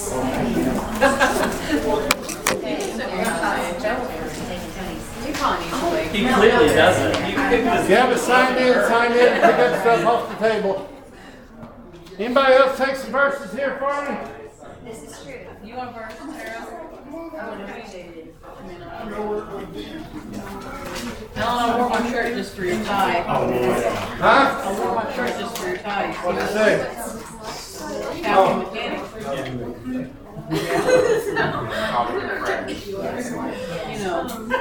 He clearly doesn't. If you have it signed in, pick up stuff off the table. Anybody else take some verses here for me? This is true. You want verses, Sarah? I would appreciate it. I wore my shirt just for your tie. Huh? I wore my shirt just for your tie. What did it say? Happy mechanic. You know.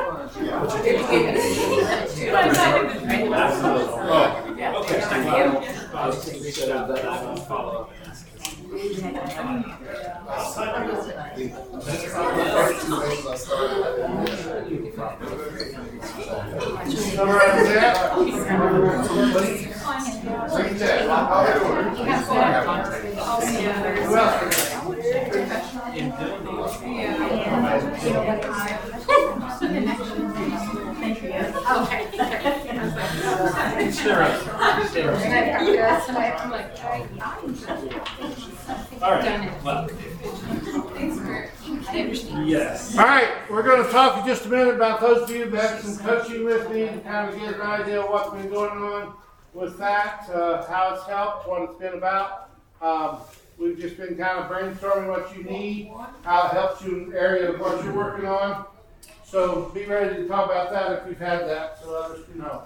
Yes. All right, we're going to talk in just a minute about those of you that have some coaching with me to kind of get an idea of what's been going on with that, how it's helped, what it's been about. We've just been kind of brainstorming what you need, how it helps you in the area of what you're working on. So be ready to talk about that if you've had that, so others can know.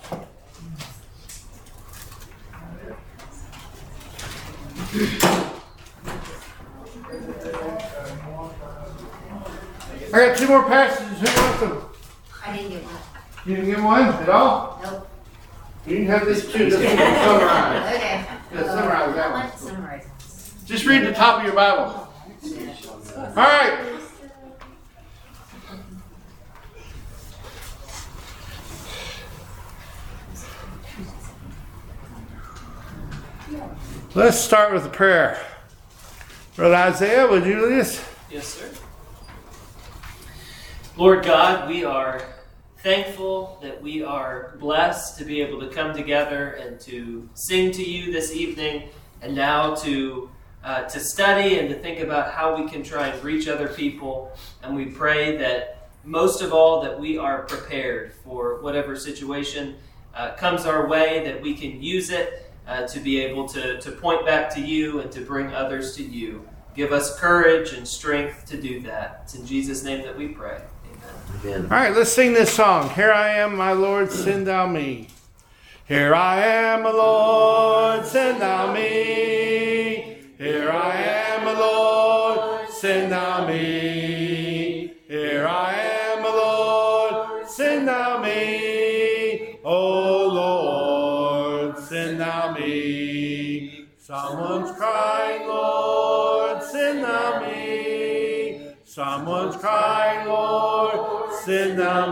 I got two more passages. Who wants them? I didn't get one. You didn't get one at all? Nope. You can have these two. This one will summarize. Okay. Yeah, summarize that I one. want to summarize. Just read the top of your Bible. All right. Let's start with a prayer. Brother Isaiah, would you lead us? Yes, sir. Lord God, we are thankful that we are blessed to be able to come together and to sing to you this evening, and now to study and to think about how we can try and reach other people. And we pray that most of all that we are prepared for whatever situation comes our way, that we can use it to be able to point back to you and to bring others to you. Give us courage and strength to do that. It's in Jesus' name that we pray. Amen. All right, let's sing this song. Here I am, my Lord, send thou me. Here I am, my Lord, send thou me. Here I am, my Lord, send thou me. Here I am, my Lord, send thou me. Oh Lord, send thou me. Someone's crying, Lord, send thou me. Someone's crying, Lord, send thou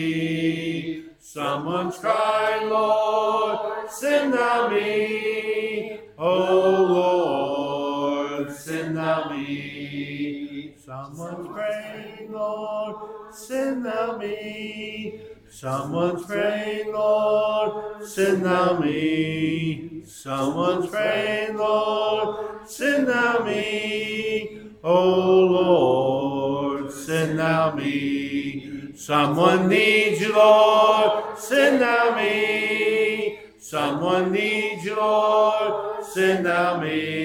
me. Someone's crying, Lord, send thou me. Oh Lord, send thou me. Someone's praying, Lord, send thou me. Someone's praying, Lord, send thou me. Someone's praying, Lord, send thou me. Oh Lord, send thou me. Someone needs you, Lord, send thou me. Someone needs you, Lord, send thou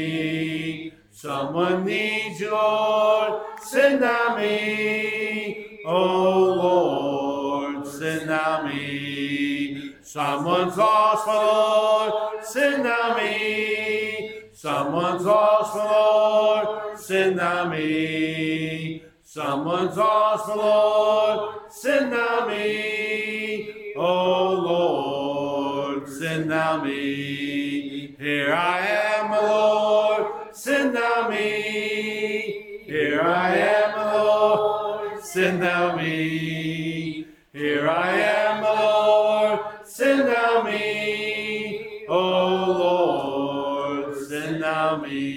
me. Someone needs you, Lord, send thou me. Oh Lord, send thou me. Someone's lost, my Lord, send thou me. Someone's lost, my Lord, send thou me. Someone's lost, my Lord, send thou me. Oh Lord, send thou me. Here I am, my Lord, send thou me. Here I am, my Lord, send thou me. Here I am, my Lord, send thou me. Oh Lord, send thou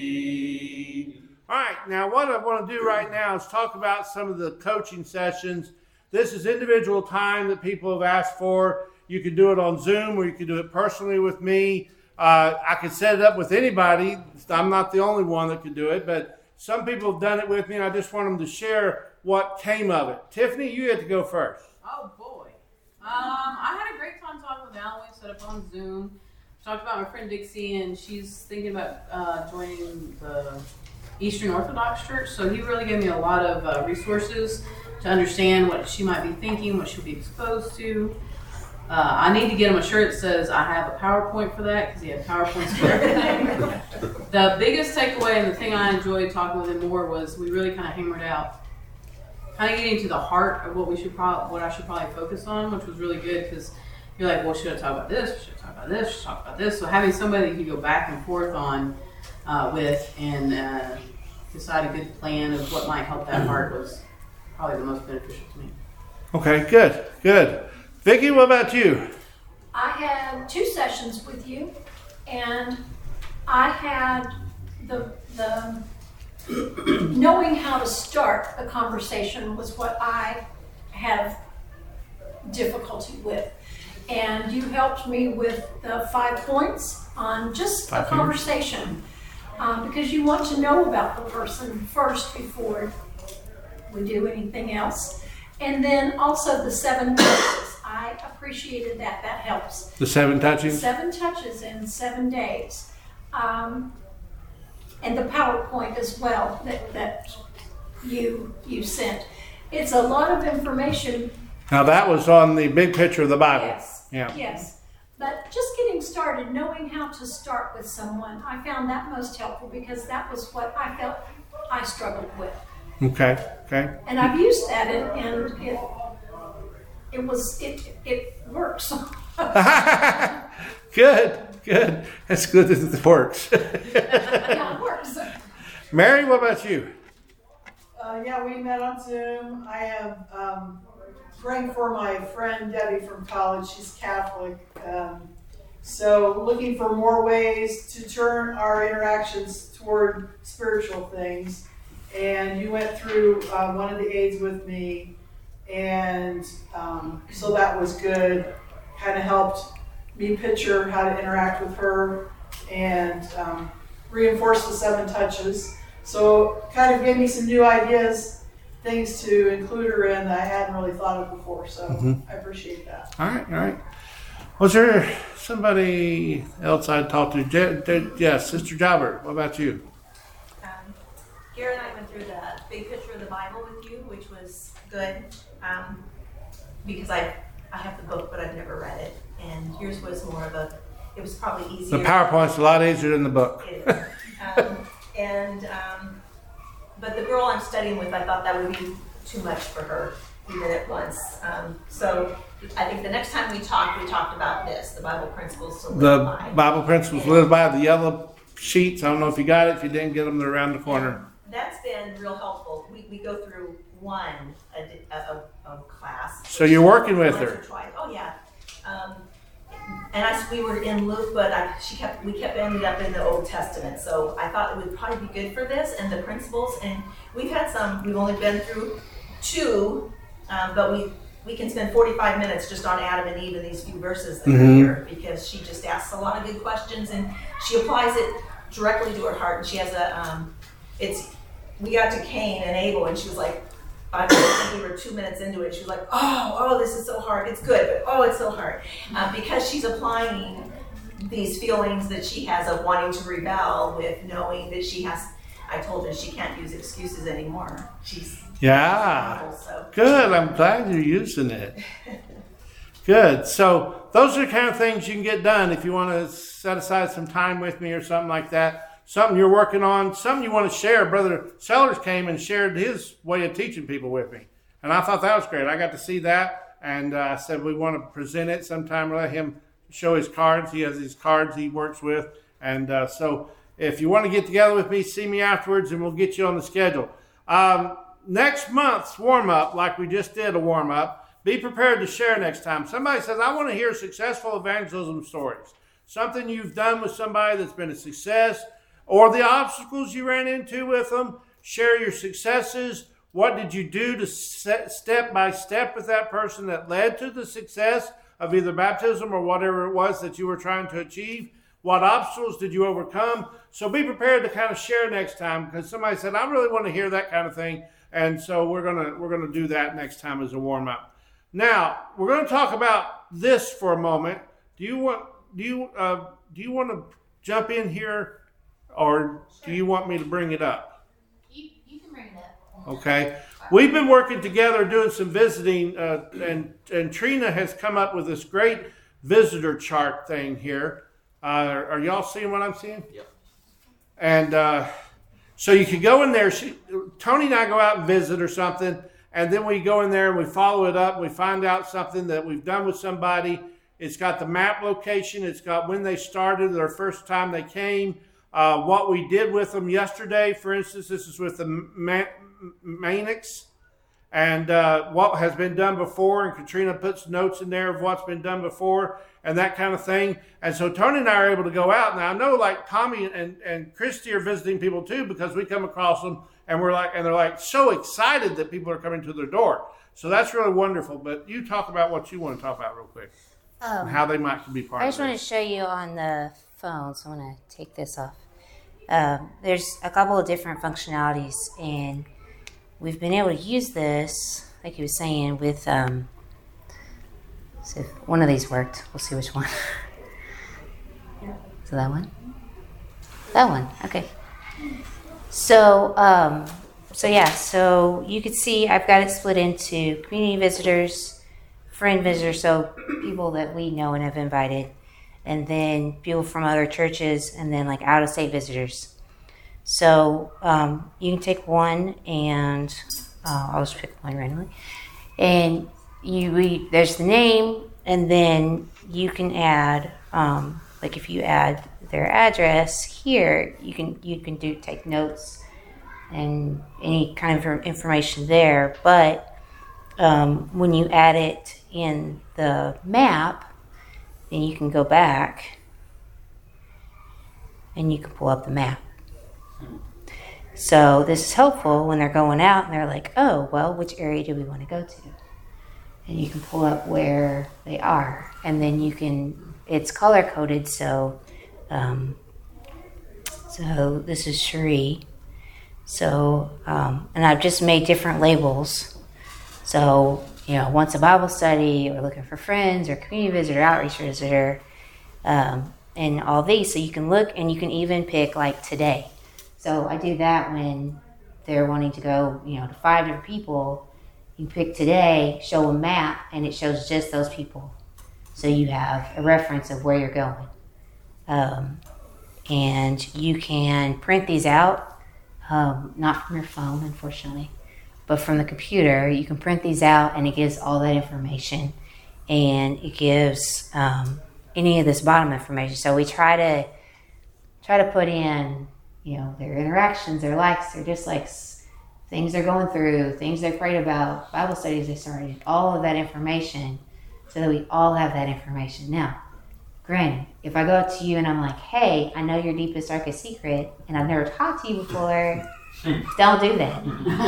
me. All right, now what I want to do right now is talk about some of the coaching sessions. This is individual time that people have asked for. You can do it on Zoom or you can do it personally with me. I could set it up with anybody. I'm not the only one that can do it, but some people have done it with me, and I just want them to share what came of it. Tiffany, you had to go first. Oh boy. I had a great time talking with Alan. We set up on Zoom. Talked about my friend Dixie, and she's thinking about joining the Eastern Orthodox Church. So he really gave me a lot of resources to understand what she might be thinking, what she'll be exposed to. I need to get him a shirt that says I have a PowerPoint for that, because he had PowerPoints for everything. The biggest takeaway and the thing I enjoyed talking with him more was we really kind of hammered out kind of getting to the heart of what I should probably focus on, which was really good, because you're like, well, should I talk about this? Should I talk about this? Should I talk about this? So having somebody you can go back and forth on with and decide a good plan of what might help that heart was probably the most beneficial to me. Okay, good. Vicki, what about you? I had 2 sessions with you, and I had the knowing how to start a conversation was what I have difficulty with. And you helped me with the 5 points on just a conversation, because you want to know about the person first before we do anything else. And then also the 7 touches. I appreciated that. That helps. The 7 touching? 7 touches in 7 days. And the PowerPoint as well that you sent. It's a lot of information. Now that was on the big picture of the Bible. Yes. Yeah. Yes. But just getting started, knowing how to start with someone, I found that most helpful, because that was what I felt I struggled with. Okay. And I've used that, and it works. Good. That's good that it works. Yeah, it works. Mary, what about you? Yeah, we met on Zoom. I am praying for my friend Debbie from college. She's Catholic. So looking for more ways to turn our interactions toward spiritual things. And you went through one of the aids with me. And so that was good. Kind of helped me picture how to interact with her and reinforce the 7 touches. So kind of gave me some new ideas, things to include her in that I hadn't really thought of before. So I appreciate that. All right. Was there somebody else I talked to? Yes, Sister Jobber, what about you? Gary and I went through the big picture of the Bible with you, which was good, because I have the book, but I've never read it. And yours was more of it was probably easier. The PowerPoint's a lot easier than the book. It is. But the girl I'm studying with, I thought that would be too much for her, even at once. So I think the next time we talked about this, the Bible principles to live by. The Bible principles live by, the yellow sheets. I don't know if you got it. If you didn't get them, they're around the corner. That's been real helpful. We go through one a class. So you're working with once her. or twice. Oh yeah. And we were in Luke, but we kept ending up in the Old Testament. So I thought it would probably be good for this and the principles. And we've only been through 2, but we can spend 45 minutes just on Adam and Eve and these few verses that are here, because she just asks a lot of good questions and she applies it directly to her heart. And she has we got to Cain and Abel, and she was like, I think we were 2 minutes into it. She was like, oh, this is so hard. It's good, but it's so hard. Because she's applying these feelings that she has of wanting to rebel with knowing that I told her she can't use excuses anymore. So. Good. I'm glad you're using it. Good. So those are the kind of things you can get done if you want to set aside some time with me or something like that. Something you're working on, something you want to share. Brother Sellers came and shared his way of teaching people with me. And I thought that was great. I got to see that, and I said we want to present it sometime. Let him show his cards. He has his cards he works with. And so if you want to get together with me, see me afterwards, and we'll get you on the schedule. Next month's warm-up, like we just did a warm-up, be prepared to share next time. Somebody says, I want to hear successful evangelism stories. Something you've done with somebody that's been a success, or the obstacles you ran into with them. Share your successes. What did you do to step by step with that person that led to the success of either baptism or whatever it was that you were trying to achieve? What obstacles did you overcome? So be prepared to kind of share next time, because somebody said, I really want to hear that kind of thing. And so we're gonna do that next time as a warm up. Now we're going to talk about this for a moment. Do you want to jump in here, or do you want me to bring it up? You can bring it up. Okay. We've been working together doing some visiting, and Trina has come up with this great visitor chart thing here. Are y'all seeing what I'm seeing? Yep. And so you can go in there. Tony and I go out and visit or something, and then we go in there and we follow it up. And we find out something that we've done with somebody. It's got the map location. It's got when they started, their first time they came, what we did with them yesterday. For instance, this is with the Manics, and what has been done before. And Katrina puts notes in there of what's been done before and that kind of thing. And so Tony and I are able to go out. Now I know like Tommy and Christy are visiting people too, because we come across them and they're like so excited that people are coming to their door. So that's really wonderful. But you talk about what you want to talk about real quick. And how they might be part of it. I just want to show you on the phone, so I'm going to take this off. There's a couple of different functionalities, and we've been able to use this, like he was saying, with, so if one of these worked. We'll see which one. So that one? That one, okay. So you can see I've got it split into community visitors, friend visitors, so people that we know and have invited, and then people from other churches, and then like out-of-state visitors. So you can take one, and I'll just pick one randomly, and there's the name, and then you can add like if you add their address here, you can take notes and any kind of information there. But when you add it in the map, then you can go back and you can pull up the map. So this is helpful when they're going out and they're like, oh, well, which area do we want to go to? And you can pull up where they are. And then it's color coded. So this is Cherie. So, and I've just made different labels. So, once a Bible study, or looking for friends, or community visitor, outreach visitor, and all these. So you can look, and you can even pick like today. So I do that when they're wanting to go, to 5 different people. You pick today, show a map, and it shows just those people. So you have a reference of where you're going. And you can print these out, not from your phone, unfortunately, but from the computer. You can print these out, and it gives all that information. And it gives any of this bottom information. So we try to put in, their interactions, their likes, their dislikes, things they're going through, things they prayed about, Bible studies they started, all of that information, so that we all have that information. Now, granted, if I go up to you and I'm like, hey, I know your deepest, darkest secret, and I've never talked to you before, don't do that.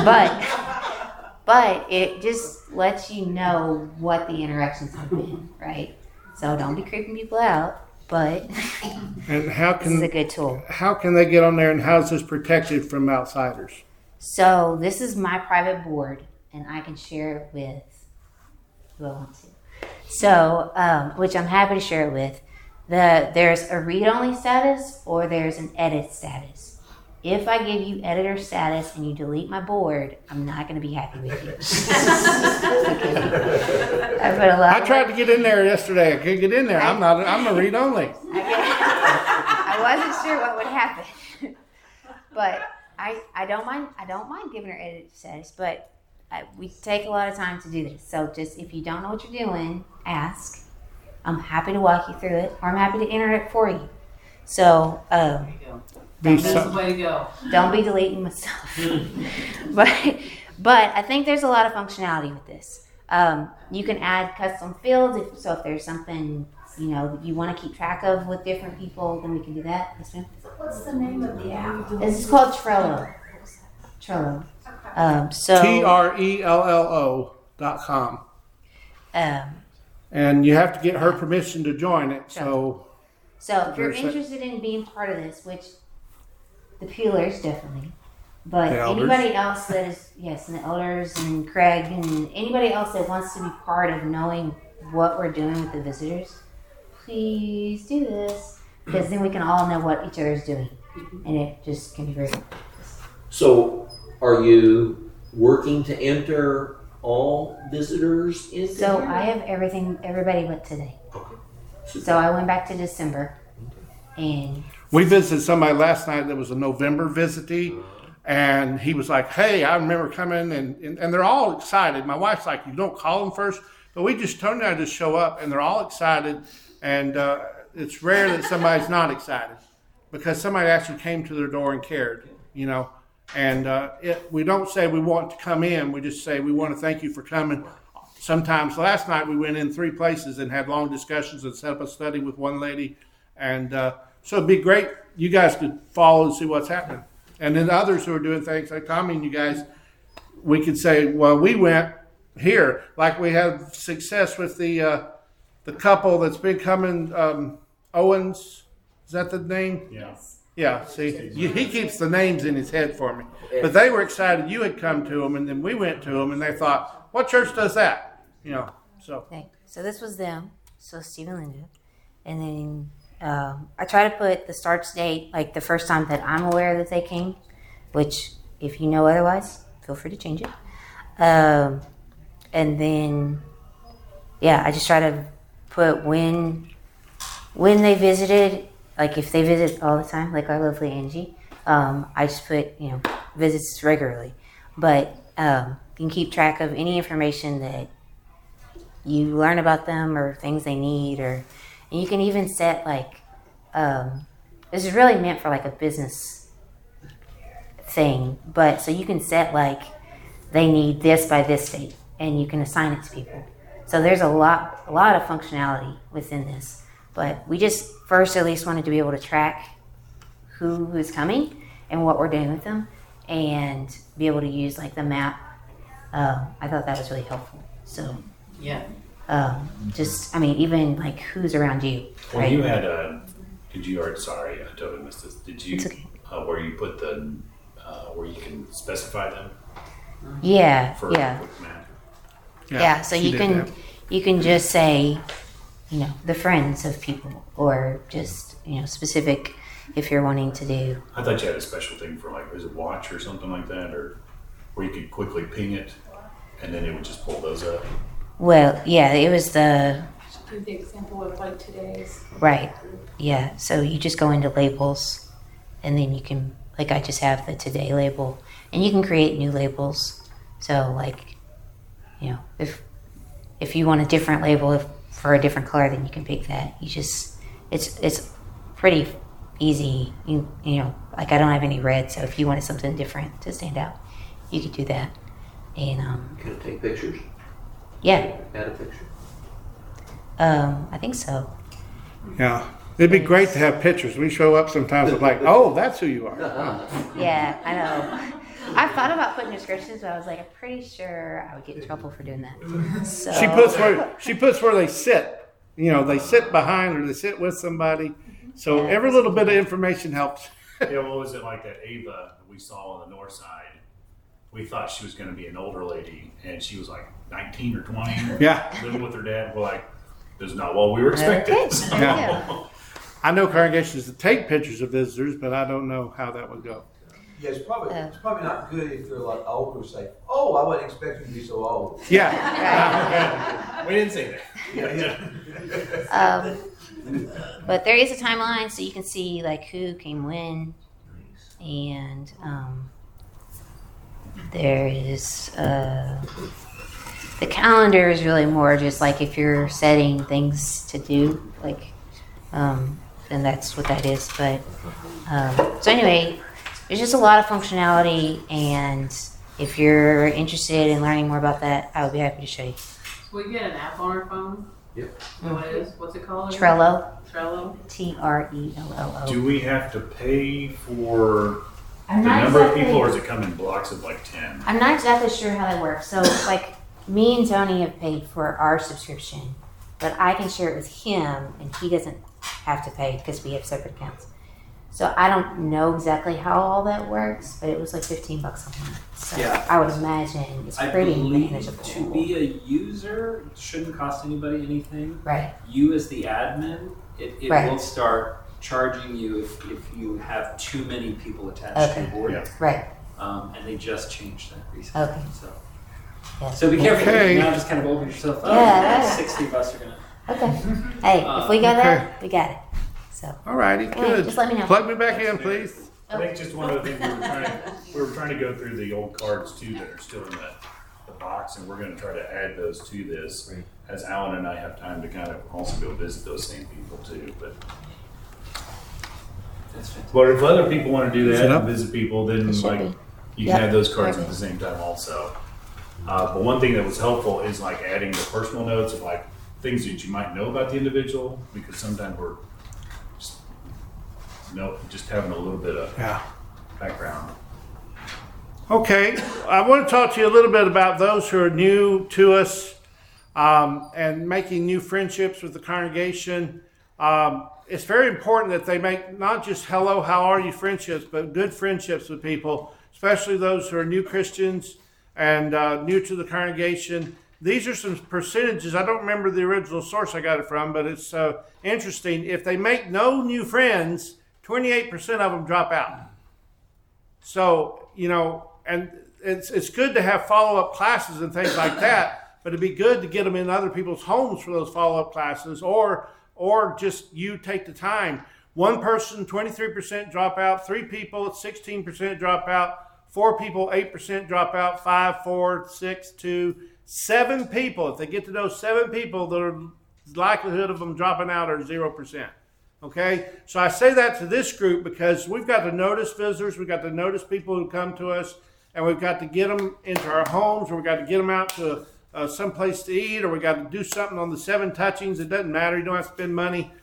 But it just lets you know what the interactions have been, right? So don't be creeping people out, but and this is a good tool. How can they get on there, and how is this protected from outsiders? So this is my private board, and I can share it with who I want to. So, which I'm happy to share it with. There's a read-only status, or there's an edit status. If I give you editor status and you delete my board, I'm not going to be happy with you. Okay. I tried to get in there yesterday. I couldn't get in there. I'm a read-only. I wasn't sure what would happen, but I don't mind giving her edit status, but we take a lot of time to do this. So just if you don't know what you're doing, ask. I'm happy to walk you through it, or I'm happy to enter it for you. So That's the way to go. Don't be deleting my stuff. but I think there's a lot of functionality with this. You can add custom fields. So if there's something you want to keep track of with different people, then we can do that. Yes, ma'am? What's the name of the app? This is called Trello. Trello. So TRELLO.com. And you have to get her permission to join it. So So if you're Very sad. interested in being part of this, which the Peelers definitely, but The elders. anybody else that is, yes, and the elders and Craig and anybody else that wants to be part of knowing what we're doing with the visitors, please do this, because then we can all know what each other's doing, and it just can be very. So, are you working to enter all visitors into So here? I have everybody but today. Okay. So I went back to December, and We visited somebody last night that was a November visitee, and he was like, "Hey, I remember coming," and they're all excited. My wife's like, "You don't call them first," but we just turned out to show up, and they're all excited. And it's rare that somebody's not excited because somebody actually came to their door and cared, you know. And we don't say we want to come in; we just say we want to thank you for coming. Sometimes, last night we went in 3 places and had long discussions and set up a study with one lady, and so it'd be great. You guys could follow and see what's happening. And then others who are doing things like Tommy and you guys, we could say, well, we went here. Like we had success with the couple that's been coming, Owens. Is that the name? Yeah. Yeah, see, he keeps the names in his head for me. But they were excited you had come to them, and then we went to them, and they thought, what church does that? You know, so. okay, so this was them. So Steve and Linda, and then I try to put the start date like the first time that I'm aware that they came, which if you know otherwise, feel free to change it. And then, yeah, I just try to put when they visited. Like if they visit all the time, like our lovely Angie, I just put, visits regularly. But you can keep track of any information that you learn about them or things they need, and you can even set like, this is really meant for like a business thing, but so you can set like they need this by this date and you can assign it to people. So there's a lot of functionality within this. But we just first at least wanted to be able to track who is coming and what we're doing with them and be able to use like the map. I thought that was really helpful. So Yeah. even like who's around you. Well, right? you had sorry, I totally missed this. Did you, It's okay. where you put where you can specify them Yeah, for yeah. a quick map? Yeah, so she you did can that. you can just say, the friends of people, or just specific if you're wanting to do. I thought you had a special thing for like, was it watch or something like that, or where you could quickly ping it and then it would just pull those up. Well, yeah, it was the Give the example of like today's. right. Yeah, so you just go into labels, and then you can I just have the today label, and you can create new labels. So like, if you want a different label for a different color, then you can pick that. You just it's pretty easy. I don't have any red, so if you wanted something different to stand out, you could do that. And Can I take pictures? yeah, Add a picture. I think so. Yeah, it'd be great to have pictures. We show up sometimes with like, oh, that's who you are. Oh. Yeah, I know. I thought about putting descriptions, but I was like, I'm pretty sure I would get in trouble for doing that. So She puts where they sit. They sit behind or they sit with somebody. So every little bit of information helps. Yeah, what was it like that Ava that we saw on the north side? We thought she was going to be an older lady, and she was like 19 or 20. Yeah. Living with her dad. We're like, this is not what we were expecting. Okay. So- Yeah. I know congregations that take pictures of visitors, but I don't know how that would go. Yeah, it's probably not good if they're like older, say, oh, I wasn't expecting to be so old. Yeah. We didn't say that. But there is a timeline, so you can see like who came when, and there is the calendar is really more just like if you're setting things to do, then that's what that is. But so anyway, there's just a lot of functionality, and if you're interested in learning more about that, I would be happy to show you. So we get an app on our phone. Yep. What it is? What's it called? Trello, Trello. Trello. Do we have to pay for I'm the not number of exactly- people, or does it come in blocks of like 10? I'm not exactly sure how that works. So, like, me and Tony have paid for our subscription, but I can share it with him, and he doesn't have to pay because we have separate accounts. So I don't know exactly how all that works, but it was like $15 a month. So Yeah. I would imagine it's I pretty believe manageable. to be a user shouldn't cost anybody anything. Right. You as the admin, it Right. will start charging you if you have too many people attached to Okay. your board. Yeah. Right. And they just changed that recently. Okay. So, Yeah. so be careful. Okay. Now just kind of open yourself up. Yeah. 60 of us are gonna. Okay. Hey, if we got Okay. that, we got it. So. All righty, Yeah, good. just let me know. Plug me back in, please. I think just one of the things we were trying to go through the old cards too that are still in the box, and we're going to try to add those to this as Alan and I have time to kind of also go visit those same people too. But if other people want to do Is that it up? and visit people, then It should like be. you Yep. can add those cards Okay. at the same time also. But one thing that was helpful is like adding the personal notes of like things that you might know about the individual, because sometimes we're just having a little bit of Yeah. background. Okay, I want to talk to you a little bit about those who are new to us and making new friendships with the congregation. It's very important that they make not just hello, how are you friendships, but good friendships with people, especially those who are new Christians and new to the congregation. These are some percentages. I don't remember the original source I got it from, but it's interesting. If they make no new friends, 28% of them drop out. So, and it's good to have follow-up classes and things like that, but it'd be good to get them in other people's homes for those follow-up classes, or just you take the time. One person, 23% drop out. 3 people, 16% drop out. 4 people, 8% drop out. 5, 4, 6, 2, 7 people. If they get to know 7 people, the likelihood of them dropping out are 0%. Okay, so I say that to this group because we've got to notice visitors, we've got to notice people who come to us, and we've got to get them into our homes, or we've got to get them out to some place to eat, or we've got to do something on the 7 touchings. It doesn't matter. You don't have to spend money.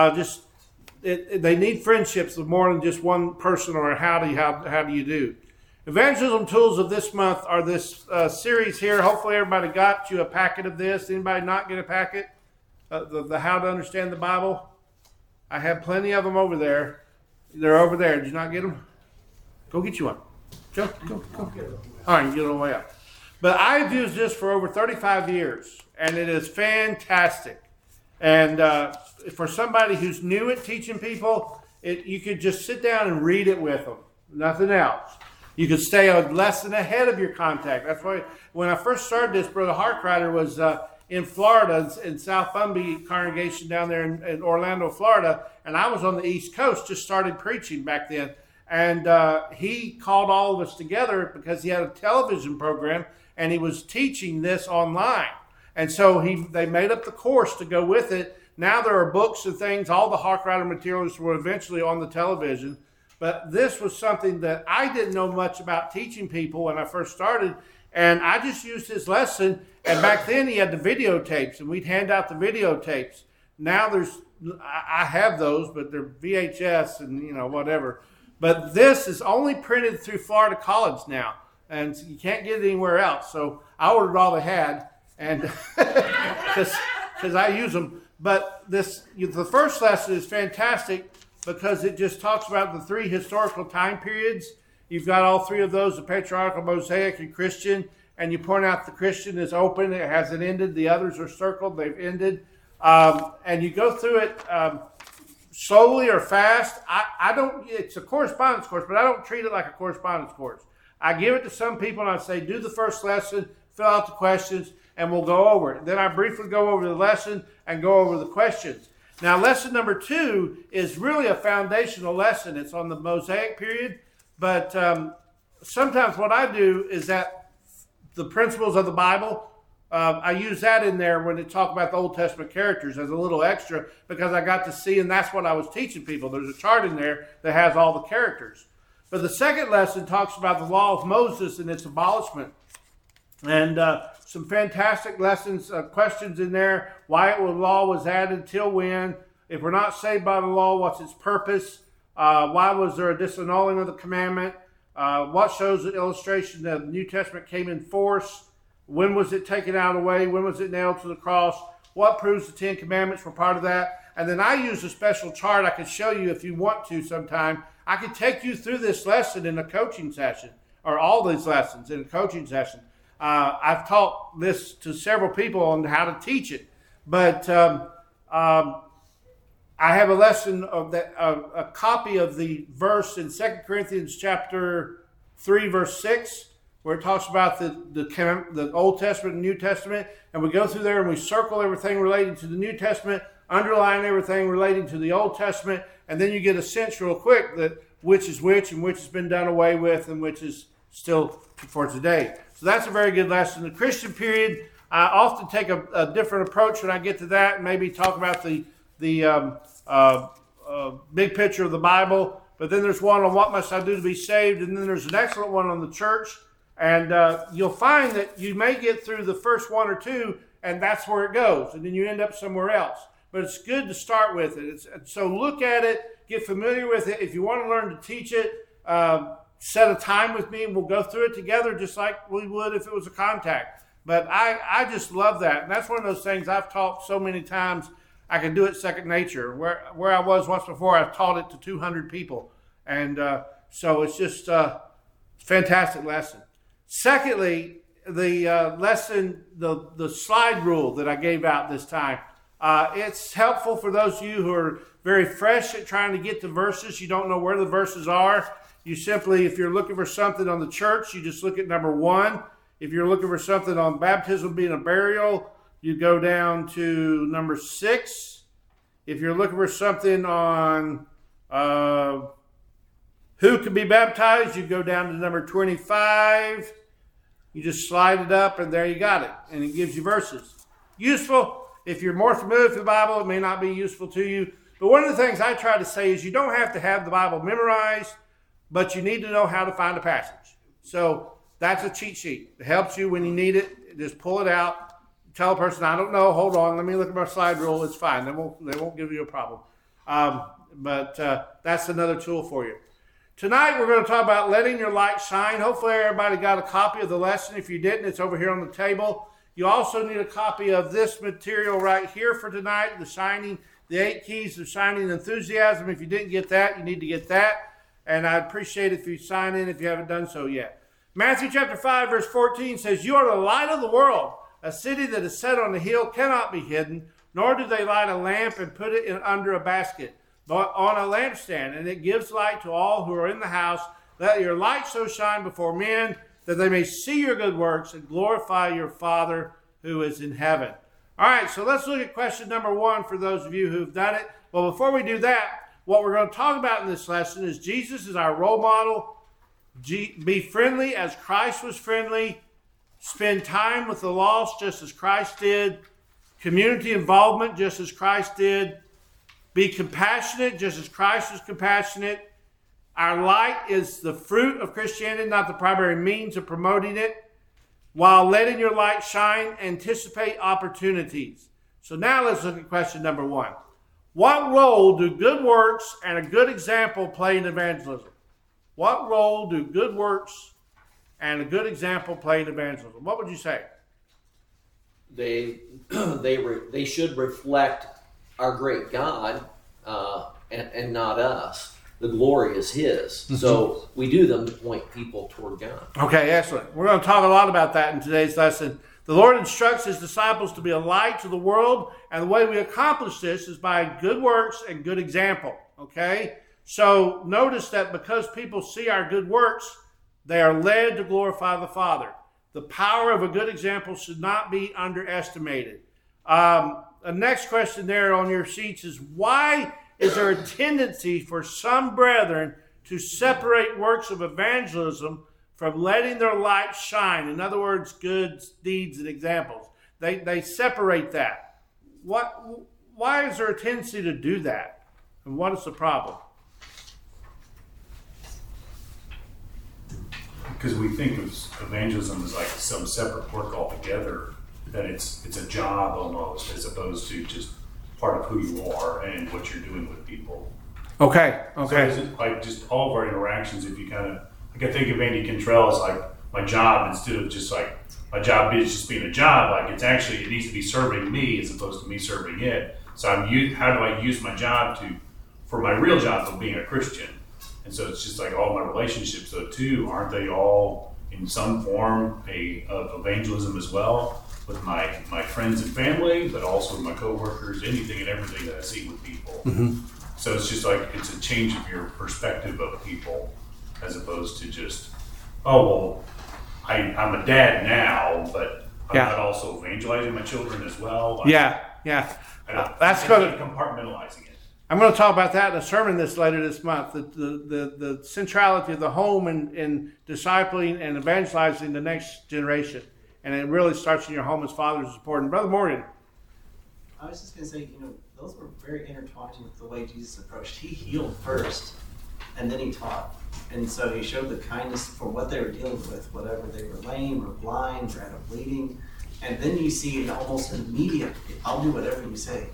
They need friendships with more than just one person or a how do you do. Evangelism tools of this month are this series here. Hopefully everybody got you a packet of this. Anybody not get a packet? The How to Understand the Bible? I have plenty of them over there. They're over there. Did you not get them? Go get you one. Go. All right, you get it on the way up. But I've used this for over 35 years, and it is fantastic. And for somebody who's new at teaching people, you could just sit down and read it with them. Nothing else. You could stay a lesson ahead of your contact. That's why when I first started this, Brother Harkrider was in Florida, in South Bumby congregation down there in Orlando, Florida, and I was on the East Coast, just started preaching back then. And he called all of us together because he had a television program, and he was teaching this online. And so they made up the course to go with it. Now there are books and things. All the Harkrider materials were eventually on the television. But this was something that I didn't know much about teaching people when I first started. And I just used his lesson. And back then he had the videotapes, and we'd hand out the videotapes. Now I have those, but they're VHS and whatever. But this is only printed through Florida College now, and you can't get it anywhere else. So I ordered all they had, and because I use them. But the first lesson is fantastic because it just talks about the 3 historical time periods. You've got all 3 of those: the patriarchal, Mosaic, and Christian. And you point out the Christian is open; it hasn't ended. The others are circled; they've ended. And you go through it slowly or fast. I don't. It's a correspondence course, but I don't treat it like a correspondence course. I give it to some people and I say, do the first lesson, fill out the questions, and we'll go over it. Then I briefly go over the lesson and go over the questions. Now, lesson number 2 is really a foundational lesson. It's on the Mosaic period, but sometimes what I do is that the principles of the Bible, I use that in there when they talk about the Old Testament characters as a little extra because I got to see, and that's what I was teaching people. There's a chart in there that has all the characters. But the second lesson talks about the law of Moses and its abolishment. And some fantastic lessons, questions in there. Why the law was added, till when? If we're not saved by the law, what's its purpose? Why was there a disannulling of the commandment? What shows the illustration that the New Testament came in force? When was it taken out of the way? When was it nailed to the cross? What proves the 10 Commandments were part of that? And then I use a special chart I could show you if you want to sometime. I could take you through this lesson in a coaching session, or all these lessons in a coaching session. I've taught this to several people on how to teach it. But I have a lesson of that, a copy of the verse in 2 Corinthians chapter 3, verse 6, where it talks about the Old Testament and New Testament. And we go through there and we circle everything relating to the New Testament, underline everything relating to the Old Testament, and then you get a sense real quick that which is which and which has been done away with and which is still for today. So that's a very good lesson. The Christian period, I often take a different approach when I get to that and maybe talk about the big picture of the Bible. But then there's one on what must I do to be saved, and then there's an excellent one on the church. And you'll find that you may get through the first one or two, and that's where it goes, and then you end up somewhere else. But it's good to start with it. So look at it, get familiar with it. If you want to learn to teach it, set a time with me, and we'll go through it together just like we would if it was a contact. But I just love that. And that's one of those things I've taught so many times, I can do it second nature. Where I was once before, I've taught it to 200 people. And so it's just a fantastic lesson. Secondly, the lesson, the slide rule that I gave out this time, it's helpful for those of you who are very fresh at trying to get the verses. You don't know where the verses are. You simply, if you're looking for something on the church, you just look at number 1. If you're looking for something on baptism being a burial, you go down to number 6. If you're looking for something on who can be baptized, you go down to number 25. You just slide it up, and there you got it. And it gives you verses. Useful. If you're more familiar with the Bible, it may not be useful to you. But one of the things I try to say is you don't have to have the Bible memorized, but you need to know how to find a passage. So that's a cheat sheet. It helps you when you need it. Just pull it out. Tell a person, I don't know, hold on, let me look at my slide rule. It's fine. They won't give you a problem. But that's another tool for you. Tonight we're going to talk about letting your light shine. Hopefully everybody got a copy of the lesson. If you didn't, it's over here on the table. You also need a copy of this material right here for tonight, the 8 keys of shining enthusiasm. If you didn't get that, you need to get that. And I'd appreciate it if you sign in if you haven't done so yet. Matthew chapter 5, verse 14 says, "You are the light of the world. A city that is set on a hill cannot be hidden, nor do they light a lamp and put it under a basket, but on a lampstand, and it gives light to all who are in the house. Let your light so shine before men that they may see your good works and glorify your Father who is in heaven." All right, so let's look at question number 1 for those of you who've done it. Well, before we do that, what we're going to talk about in this lesson is Jesus is our role model. Be friendly as Christ was friendly. Spend time with the lost just as Christ did. Community involvement just as Christ did. Be compassionate just as Christ was compassionate. Our light is the fruit of Christianity, not the primary means of promoting it. While letting your light shine, anticipate opportunities. So now let's look at question number 1. What role do good works and a good example play in evangelism? What role do good works and a good example play in evangelism? What would you say? They should reflect our great God and not us. The glory is His. So we do them to point people toward God. Okay, excellent. We're going to talk a lot about that in today's lesson. The Lord instructs His disciples to be a light to the world, and the way we accomplish this is by good works and good example. Okay? So notice that because people see our good works, they are led to glorify the Father. The power of a good example should not be underestimated. The next question there on your sheets is, why is there a tendency for some brethren to separate works of evangelism from letting their light shine? In other words, good deeds and examples. They separate that. Why is there a tendency to do that? And what is the problem? Because we think of evangelism as like some separate work altogether, that it's a job almost, as opposed to just part of who you are and what you're doing with people. Okay. So is it like just all of our interactions, if you kind of, like I think of Andy Cantrell as like my job, instead of just like my job is just being a job, like it needs to be serving me as opposed to me serving it. So how do I use my job for my real job of being a Christian? And so it's just like all my relationships, though, too, aren't they all in some form of evangelism as well, with my friends and family, but also with my coworkers, anything and everything that I see with people. So it's just like, it's a change of your perspective of people, as opposed to just, oh, well, I'm a dad now, but I'm not also evangelizing my children as well. That's going to compartmentalizing it. I'm going to talk about that in a sermon later this month. The centrality of the home in discipling and evangelizing the next generation, and it really starts in your home as fathers is important. Brother Morgan. I was just going to say, those were very intertwined with the way Jesus approached. He healed first, and then he taught. And so he showed the kindness for what they were dealing with, whatever they were lame or blind or had a bleeding. And then you see an almost immediate, I'll do whatever you say,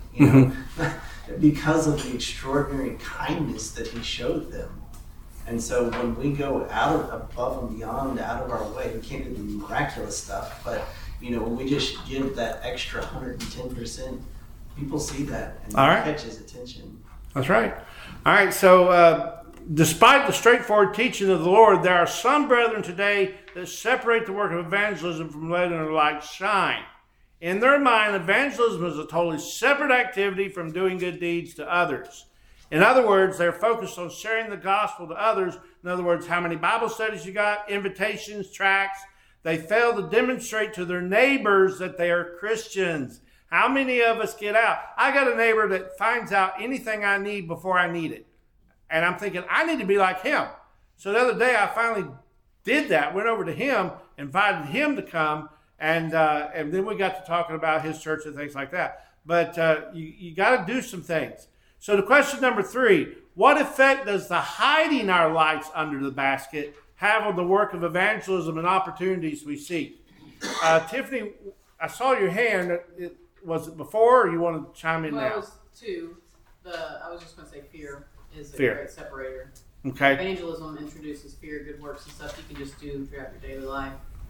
because of the extraordinary kindness that he showed them. And so when we go above and beyond, out of our way, we can't do the miraculous stuff, but when we just give that extra 110%, people see that and it catches attention. That's right. All right, so despite the straightforward teaching of the Lord, there are some brethren today that separate the work of evangelism from letting their light shine. In their mind, evangelism is a totally separate activity from doing good deeds to others. In other words, they're focused on sharing the gospel to others. In other words, how many Bible studies you got, invitations, tracts. They fail to demonstrate to their neighbors that they are Christians. How many of us get out? I got a neighbor that finds out anything I need before I need it. And I'm thinking, I need to be like him. So the other day, I finally did that, went over to him, invited him to come, and then we got to talking about his church and things like that. But you got to do some things. So the question number 3, what effect does the hiding our lights under the basket have on the work of evangelism and opportunities we seek? Tiffany, I saw your hand. Was it before, or you want to chime in now? Well, it was 2. I was just going to say fear is a Fear. great separator. Okay. Evangelism introduces fear, good works, and stuff you can just do throughout your daily life.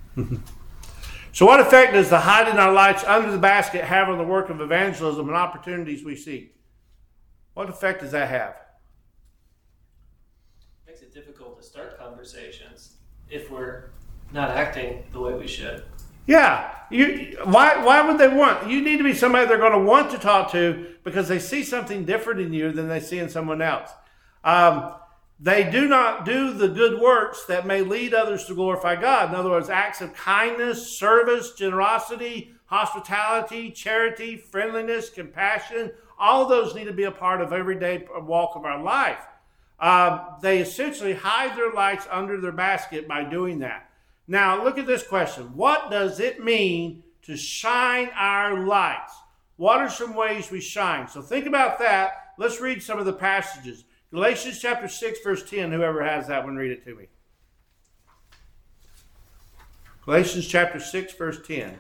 So what effect does the hiding our lights under the basket have on the work of evangelism and opportunities we seek? What effect does that have? Makes it difficult to start conversations if we're not acting the way we should. Yeah. Why would they want? You need to be somebody they're going to want to talk to because they see something different in you than they see in someone else. They do not do the good works that may lead others to glorify God. In other words, acts of kindness, service, generosity, hospitality, charity, friendliness, compassion. All of those need to be a part of everyday walk of our life. They essentially hide their lights under their basket by doing that. Now, look at this question. What does it mean to shine our lights? What are some ways we shine? So think about that. Let's read some of the passages. Galatians chapter 6, verse 10. Whoever has that one, read it to me. Galatians chapter 6, verse 10.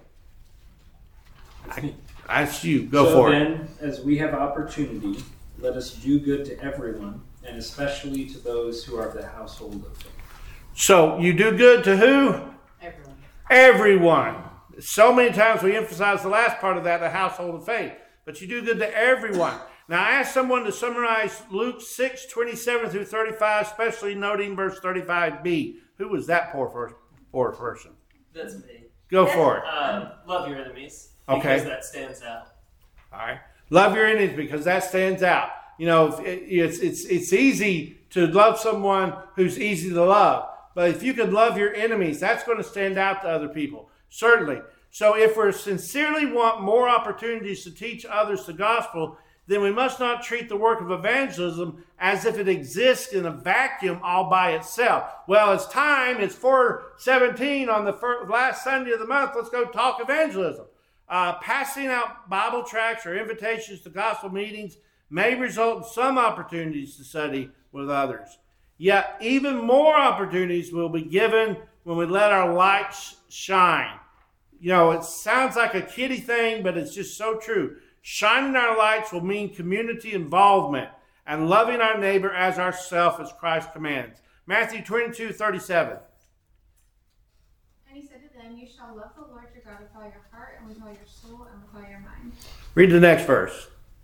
That's you. Go for it. So then, as we have opportunity, let us do good to everyone, and especially to those who are of the household of faith. So you do good to who? Everyone. Everyone. So many times we emphasize the last part of that, the household of faith. But you do good to everyone. Now I asked someone to summarize Luke 6, 27 through 35, especially noting verse 35b. Who was that poor person? That's me. Go for it. Love your enemies. Okay. Because that stands out. All right. Love your enemies because that stands out. It's easy to love someone who's easy to love. But if you can love your enemies, that's going to stand out to other people. Certainly. So if we sincerely want more opportunities to teach others the gospel, then we must not treat the work of evangelism as if it exists in a vacuum all by itself. Well, it's time. It's 4/17 on the last Sunday of the month. Let's go talk evangelism. Passing out Bible tracts or invitations to gospel meetings may result in some opportunities to study with others. Yet even more opportunities will be given when we let our lights shine. It sounds like a kiddie thing, but it's just so true. Shining our lights will mean community involvement and loving our neighbor as ourselves as Christ commands. Matthew 22:37. And he said to them, you shall love the Lord your God with all your heart and with all your soul and with all your mind. Read the next verse.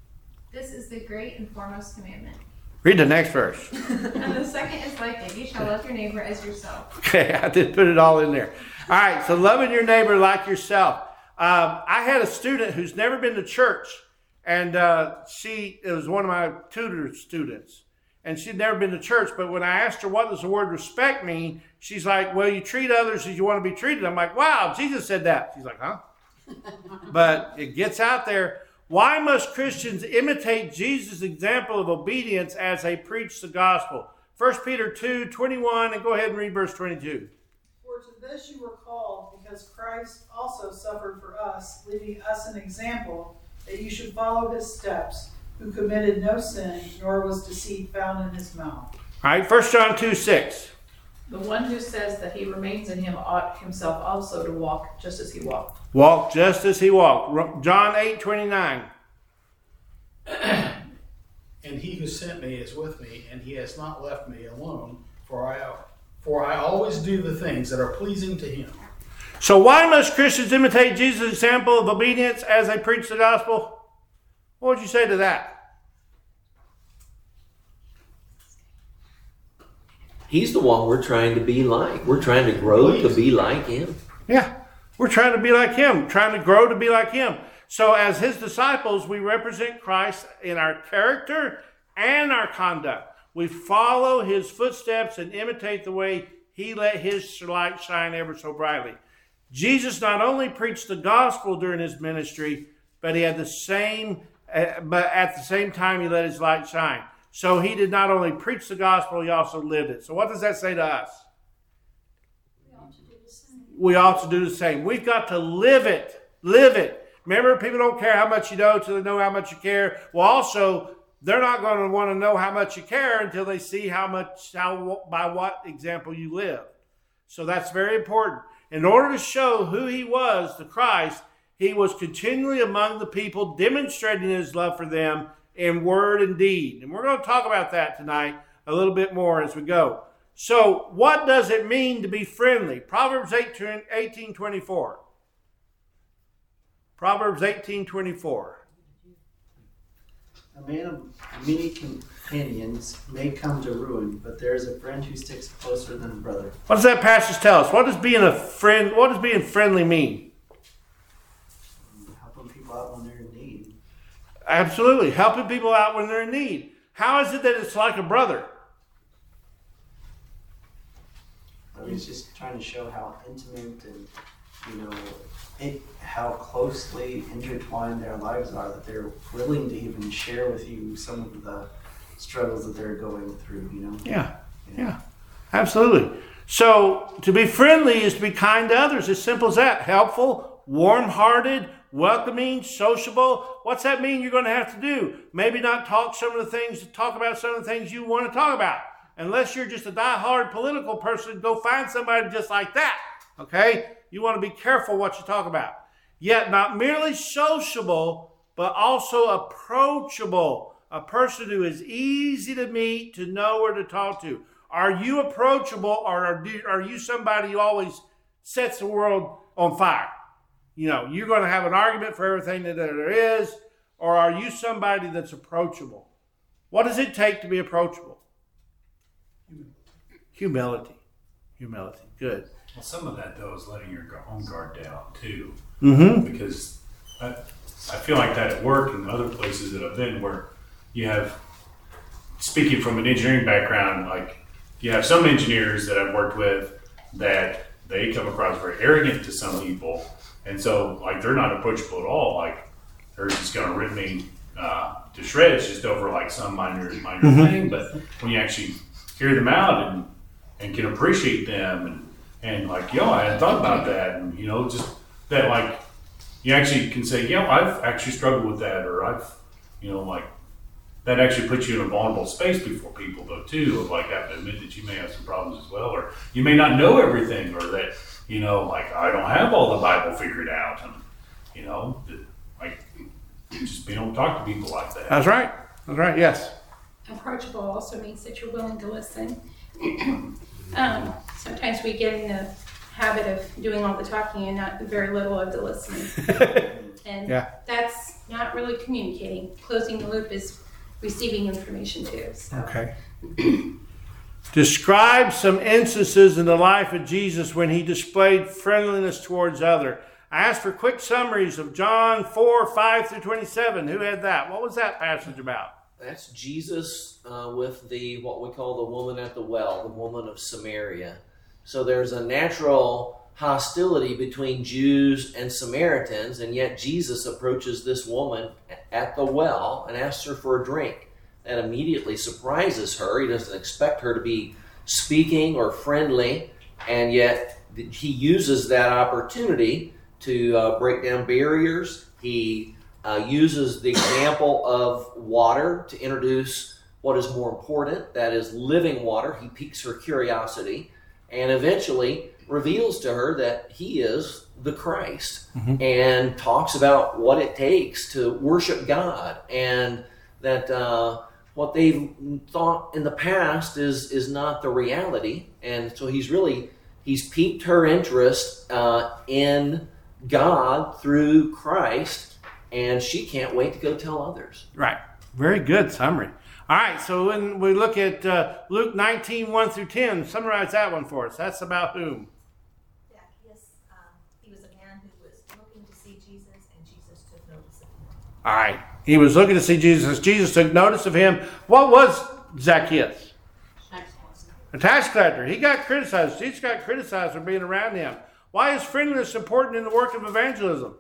This is the great and foremost commandment. Read the next verse. And the second is like it. You shall love your neighbor as yourself. Okay, I did put it all in there. All right, so loving your neighbor like yourself. I had a student who's never been to church, and it was one of my tutor students, and she'd never been to church. But when I asked her what does the word respect mean, she's like, well, you treat others as you want to be treated. I'm like, wow, Jesus said that. She's like, huh? But it gets out there. Why must Christians imitate Jesus' example of obedience as they preach the gospel? 1 Peter 2:21, and go ahead and read verse 22. For to this you were called, because Christ also suffered for us, leaving us an example that you should follow his steps, who committed no sin, nor was deceit found in his mouth. All right, 1 John 2:6. The one who says that he remains in him ought himself also to walk just as he walked. Walk just as he walked. John 8:29. And he who sent me is with me, and he has not left me alone, for I always do the things that are pleasing to him. So why must Christians imitate Jesus' example of obedience as they preach the gospel? What would you say to that? He's the one we're trying to be like. We're trying to grow to be like him. Yeah, we're trying to be like him, trying to grow to be like him. So as his disciples, we represent Christ in our character and our conduct. We follow his footsteps and imitate the way he let his light shine ever so brightly. Jesus not only preached the gospel during his ministry, but at the same time he let his light shine. So he did not only preach the gospel, he also lived it. So what does that say to us? We ought to do the same. We've got to live it. Live it. Remember, people don't care how much you know until they know how much you care. Well, also, they're not going to want to know how much you care until they see by what example you live. So that's very important. In order to show who he was, the Christ, he was continually among the people, demonstrating his love for them in word and deed. And we're going to talk about that tonight a little bit more as we go. So what does it mean to be friendly? Proverbs 18:24. Proverbs 18:24. A man of many companions may come to ruin, but there is a friend who sticks closer than a brother. What does that passage tell us? What does being friendly mean? Helping people out when they're in need. Absolutely. Helping people out when they're in need. How is it that it's like a brother? I mean, it's just trying to show how intimate and, how closely intertwined their lives are, that they're willing to even share with you some of the struggles that they're going through, Yeah, absolutely. So to be friendly is to be kind to others. As simple as that. Helpful, warm-hearted, welcoming, sociable. What's that mean you're going to have to do? Maybe not talk about some of the things you want to talk about. Unless you're just a die-hard political person, go find somebody just like that. Okay? You want to be careful what you talk about. Yet not merely sociable, but also approachable. A person who is easy to meet, to know, or to talk to. Are you approachable, or are you somebody who always sets the world on fire? You're going to have an argument for everything that there is, or are you somebody that's approachable? What does it take to be approachable? Humility. Good. Well, some of that, though, is letting your own guard down, too. Mm-hmm. Because I feel like that at work and other places that I've been where you have, speaking from an engineering background, like you have some engineers that I've worked with that they come across very arrogant to some people. And so, like, they're not approachable at all. Like, they're just going to rip me to shreds just over, like, some minor thing. But when you actually hear them out and can appreciate them and like, I hadn't thought about that. And, just that, like, you actually can say, I've actually struggled with that. Or I've, that actually puts you in a vulnerable space before people, though, too, of, like, having to admit that you may have some problems as well. Or you may not know everything, or that, like, I don't have all the Bible figured out. And, like, just being able to talk to people like that. That's right, yes. Approachable also means that you're willing to listen. Sometimes we get in the habit of doing all the talking and not very little of the listening. And that's not really communicating. Closing the loop is receiving information too. So. Okay. Describe some instances in the life of Jesus when he displayed friendliness towards others. I asked for quick summaries of John 4, 5 through 27. Who had that? What was that passage about? That's Jesus with what we call the woman at the well, the woman of Samaria. So there's a natural hostility between Jews and Samaritans, and yet Jesus approaches this woman at the well and asks her for a drink. That immediately surprises her. He doesn't expect her to be speaking or friendly, and yet he uses that opportunity to break down barriers. He uses the example of water to introduce what is more important, that is living water. He piques her curiosity and eventually reveals to her that he is the Christ, and talks about what it takes to worship God, and that what they've thought in the past is not the reality. And so he's piqued her interest in God through Christ, and she can't wait to go tell others. Right. Very good summary. All right, so when we look at Luke 19, 1 through 10, summarize that one for us. That's about whom? Zacchaeus, he was a man who was looking to see Jesus, and Jesus took notice of him. All right. He was looking to see Jesus. Jesus took notice of him. What was Zacchaeus? A tax collector. He got criticized. Jesus got criticized for being around him. Why is friendliness important in the work of evangelism?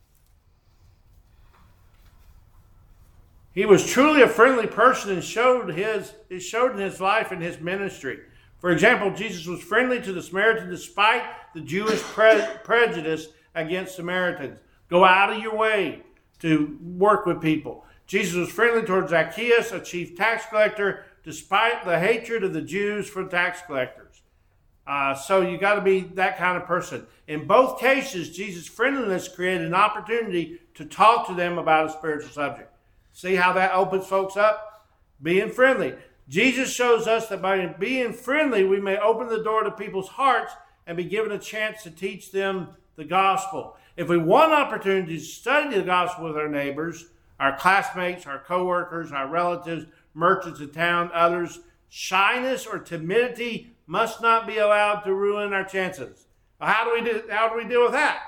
He was truly a friendly person and showed in his life and his ministry. For example, Jesus was friendly to the Samaritan despite the Jewish prejudice against Samaritans. Go out of your way to work with people. Jesus was friendly towards Zacchaeus, a chief tax collector, despite the hatred of the Jews for tax collectors. So you got to be that kind of person. In both cases, Jesus' friendliness created an opportunity to talk to them about a spiritual subject. See how that opens folks up? Being friendly. Jesus shows us that by being friendly, we may open the door to people's hearts and be given a chance to teach them the gospel. If we want opportunity to study the gospel with our neighbors, our classmates, our co-workers, our relatives, merchants in town, others, shyness or timidity must not be allowed to ruin our chances. Well, how do we deal with that?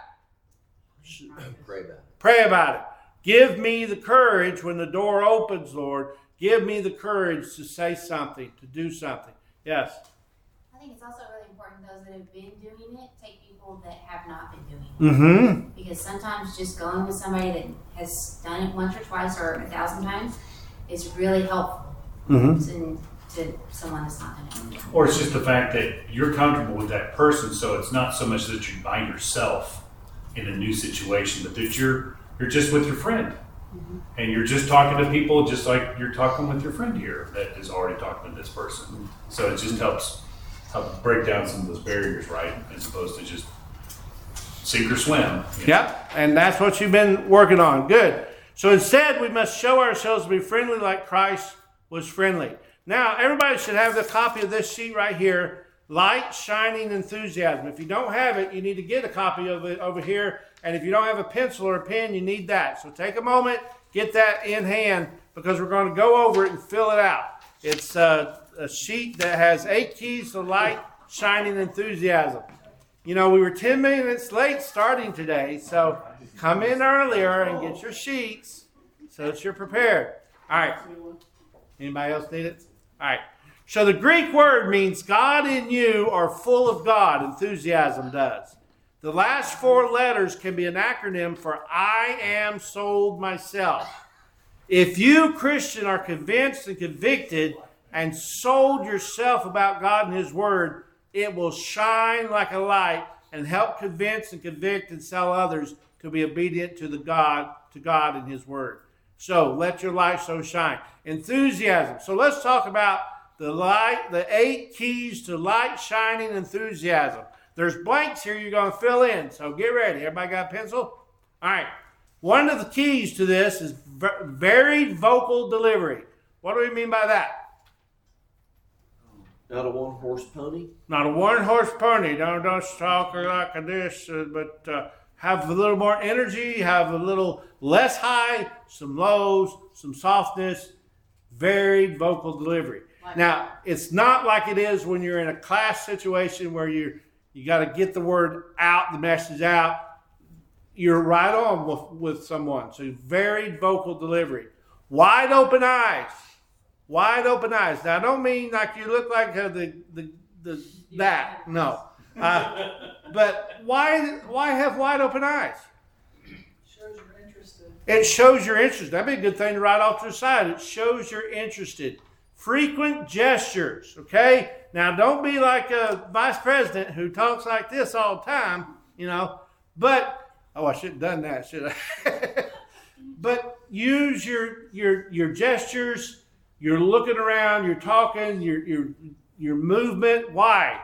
Pray about it. Pray about it. Give me the courage when the door opens, Lord. Give me the courage to say something, to do something. Yes? I think it's also really important those that have been doing it take people that have not been doing it. Mm-hmm. Because sometimes just going with somebody that has done it once or twice or 1,000 times is really helpful to someone that's not done it. Or it's just the fact that you're comfortable with that person, so it's not so much that you're by yourself in a new situation, but that you're just with your friend. And you're just talking to people just like you're talking with your friend here that is already talking to this person. So it just helps break down some of those barriers, right? As opposed to just sink or swim. Yep, and that's what you've been working on. Good. So instead, we must show ourselves to be friendly like Christ was friendly. Now, everybody should have the copy of this sheet right here, Light, Shining, Enthusiasm. If you don't have it, you need to get a copy of it over here. And if you don't have a pencil or a pen, you need that. So take a moment, get that in hand, because we're going to go over it and fill it out. It's a sheet that has 8 keys to light, shining, enthusiasm. You know, we were 10 minutes late starting today, so come in earlier and get your sheets so that you're prepared. All right. Anybody else need it? All right. So the Greek word means God in you or full of God. Enthusiasm does. The last 4 letters can be an acronym for I am sold myself. If you, Christian, are convinced and convicted and sold yourself about God and His Word, it will shine like a light and help convince and convict and sell others to be obedient to God and His Word. So let your light so shine. Enthusiasm. So let's talk about the 8 keys to light, shining, enthusiasm. There's blanks here you're going to fill in, so get ready. Everybody got a pencil? All right. One of the keys to this is varied vocal delivery. What do we mean by that? Not a one-horse pony? Not a one-horse pony. Don't talk like this, but have a little more energy, have a little less high, some lows, some softness, varied vocal delivery. Now, it's not like it is when you're in a class situation where you got to get the word out, the message out. You're right on with someone. So varied vocal delivery. Wide open eyes. Wide open eyes. Now, I don't mean like you look like that. No. But why have wide open eyes? Shows you're interested. It shows you're interested. That'd be a good thing to write off to the side. It shows you're interested. Frequent gestures, okay? Now, don't be like a vice president who talks like this all the time, But, I shouldn't have done that, should I? But use your gestures. You're looking around. You're talking. Your movement. Why?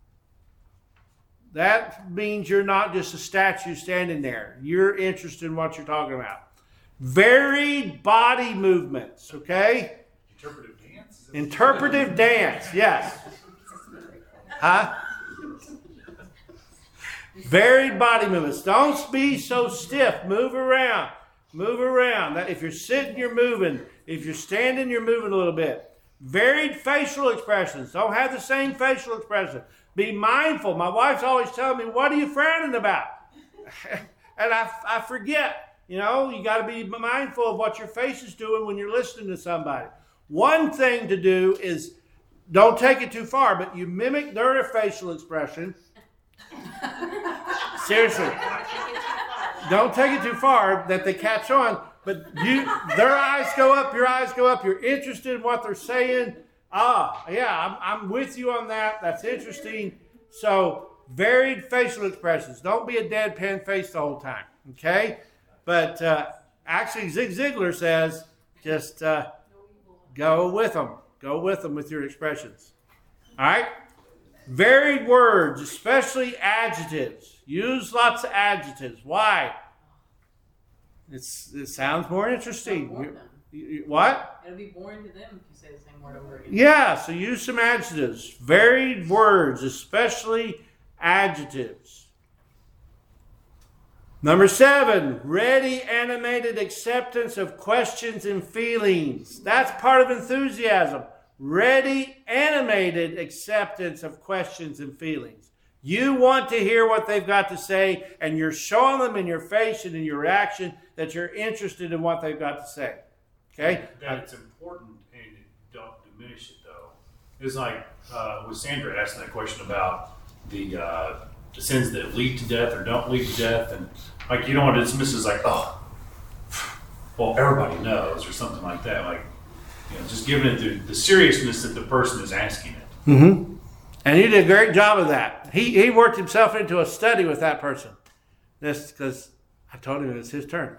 That means you're not just a statue standing there. You're interested in what you're talking about. Varied body movements, okay? Interpretive dance, yes. Huh? Varied body movements. Don't be so stiff. Move around. Move around. If you're sitting, you're moving. If you're standing, you're moving a little bit. Varied facial expressions. Don't have the same facial expression. Be mindful. My wife's always telling me, what are you frowning about? And I forget. You got to be mindful of what your face is doing when you're listening to somebody. One thing to do is, don't take it too far, but you mimic their facial expression. Seriously. Don't take it too far that they catch on, but their eyes go up, your eyes go up, you're interested in what they're saying. I'm with you on that. That's interesting. So, varied facial expressions. Don't be a deadpan face the whole time, okay? But actually, Zig Ziglar says, just go with them. Go with them with your expressions. All right? Varied words, especially adjectives. Use lots of adjectives. Why? It sounds more interesting. What? It'll be boring to them if you say the same word over again. Yeah, so use some adjectives. Varied words, especially adjectives. Number 7, ready animated acceptance of questions and feelings. That's part of enthusiasm. Ready animated acceptance of questions and feelings. You want to hear what they've got to say, and you're showing them in your face and in your reaction that you're interested in what they've got to say. Okay? That it's important, and don't diminish it, though. It's like with Sandra asking that question about the sins that lead to death or don't lead to death, and you don't want to dismiss it as well, everybody knows, or something like that. Just giving it the seriousness that the person is asking it. Mm-hmm. And he did a great job of that. He worked himself into a study with that person. Just because I told him it was his turn.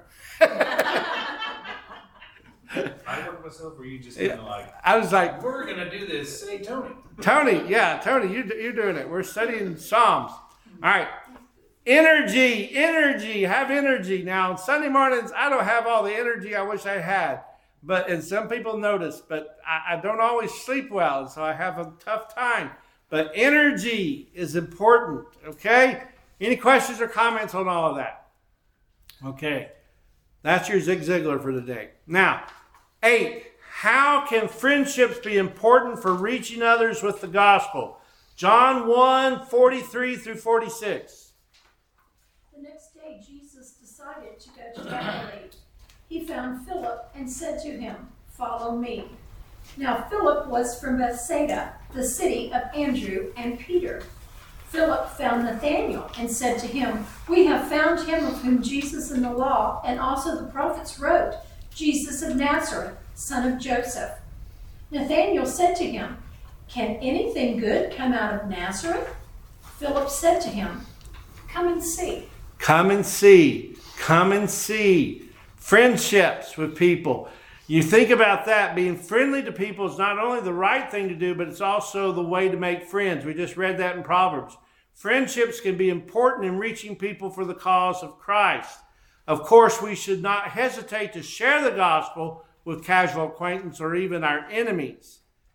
I work myself, or you just kind of I was like, we're going to do this. Say, Tony. Tony, you're doing it. We're studying Psalms. All right. Energy. Have energy. Now, on Sunday mornings, I don't have all the energy I wish I had. And some people notice, but I don't always sleep well, so I have a tough time. But energy is important, okay? Any questions or comments on all of that? Okay. That's your Zig Ziglar for today. Now, 8. How can friendships be important for reaching others with the gospel? John 1:43 through 46. The next day, Jesus decided to go to Galilee. He found Philip and said to him, "Follow me." Now Philip was from Bethsaida, the city of Andrew and Peter. Philip found Nathanael and said to him, "We have found him of whom Jesus in the law and also the prophets wrote, Jesus of Nazareth, son of Joseph." Nathanael said to him, "Can anything good come out of Nazareth?" Philip said to him, "Come and see." Come and see. Come and see. Friendships with people. You think about that. Being friendly to people is not only the right thing to do, but it's also the way to make friends. We just read that in Proverbs. Friendships can be important in reaching people for the cause of Christ. Of course, we should not hesitate to share the gospel with casual acquaintance or even our enemies.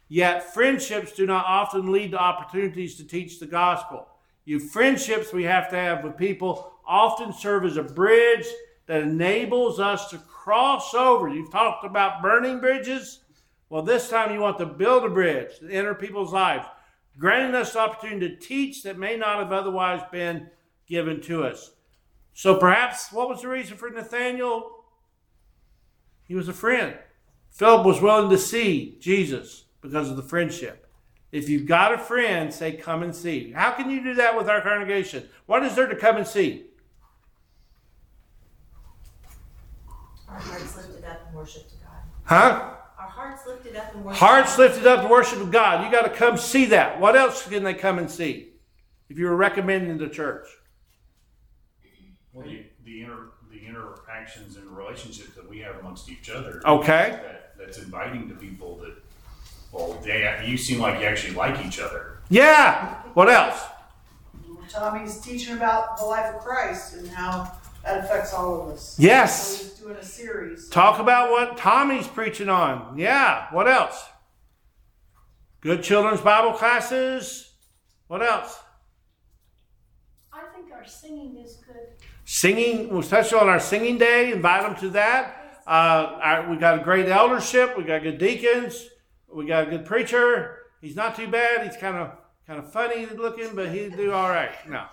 Yet friendships do not often lead to opportunities to teach the gospel. Friendships we have to have with people often serve as a bridge that enables us to cross over. You've talked about burning bridges. Well, this time you want to build a bridge to enter people's lives, granting us the opportunity to teach that may not have otherwise been given to us. So perhaps, what was the reason for Nathanael? He was a friend. Philip was willing to see Jesus because of the friendship. If you've got a friend, say, come and see. How can you do that with our congregation? What is there to come and see? Our hearts lifted up in worship to God. Huh? Our hearts lifted up in worship. Hearts lifted up in worship of God. You got to come see that. What else can they come and see? If you were recommending the church. Well, the interactions and relationships that we have amongst each other. Okay. That's inviting to people that, well, you seem like you actually like each other. Yeah. What else? Tommy's teaching about the life of Christ and how that affects all of us. Yes. So he's doing a series. Talk about what Tommy's preaching on. Yeah. What else? Good children's Bible classes. What else? I think our singing is good. Singing, especially on our singing day, invite them to that. We got a great eldership. We got good deacons. We got a good preacher. He's not too bad. He's kind of funny looking, but he'll do all right.